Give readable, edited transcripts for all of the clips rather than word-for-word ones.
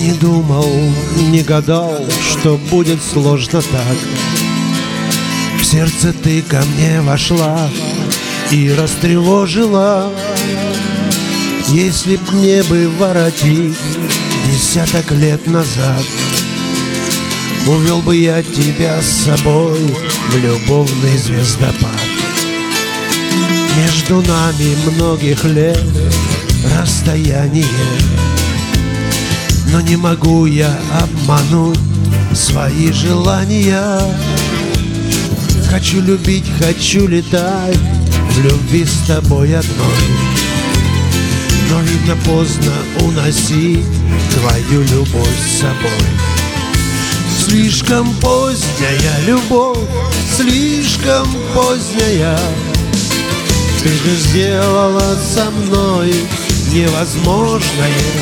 не думал, не гадал, что будет сложно так. В сердце ты ко мне вошла и растревожила. Если б мне бы воротить десяток лет назад, увел бы я тебя с собой в любовный звездопад. Между нами многих лет расстояние, но не могу я обмануть свои желания. Хочу любить, хочу летать в любви с тобой одной, но видно поздно уносить твою любовь с собой. Слишком поздняя любовь, слишком поздняя. Ты же сделала со мной невозможное,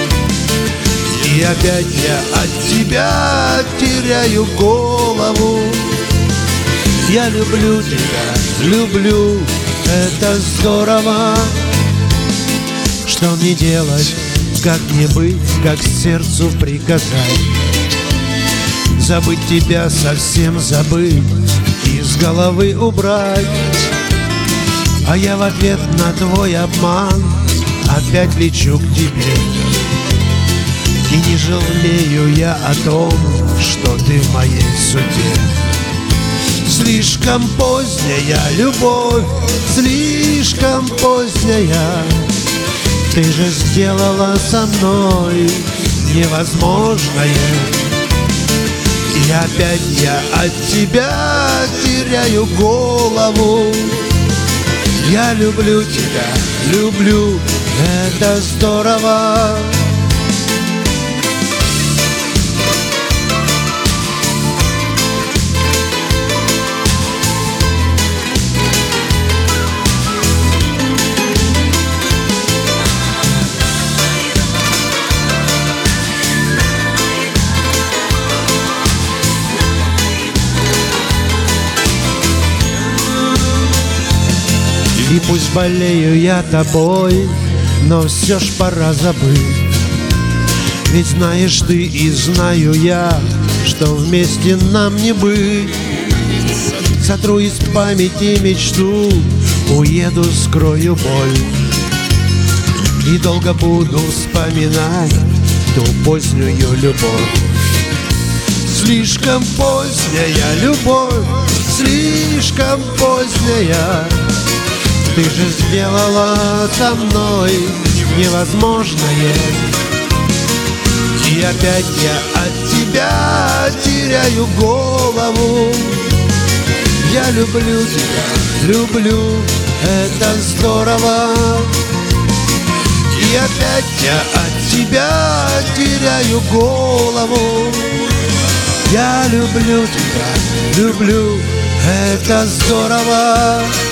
и опять я от тебя теряю голову. Я люблю тебя, люблю, это здорово. Что мне делать, как мне быть, как сердцу приказать? Забыть тебя, совсем забыть, из головы убрать. А я в ответ на твой обман опять лечу к тебе. И не жалею я о том, что ты в моей судьбе. Слишком поздняя любовь, слишком поздняя. Ты же сделала со мной невозможное, и опять я от тебя теряю голову. Я люблю тебя, люблю, это здорово. И пусть болею я тобой, но все ж пора забыть. Ведь знаешь ты и знаю я, что вместе нам не быть. Сотру из памяти мечту, уеду, скрою боль, и долго буду вспоминать ту позднюю любовь. Слишком поздняя любовь, слишком поздняя. Ты же сделала со мной невозможное, и опять я от тебя теряю голову. Я люблю тебя, люблю, это здорово. И опять я от тебя теряю голову. Я люблю тебя, люблю, это здорово.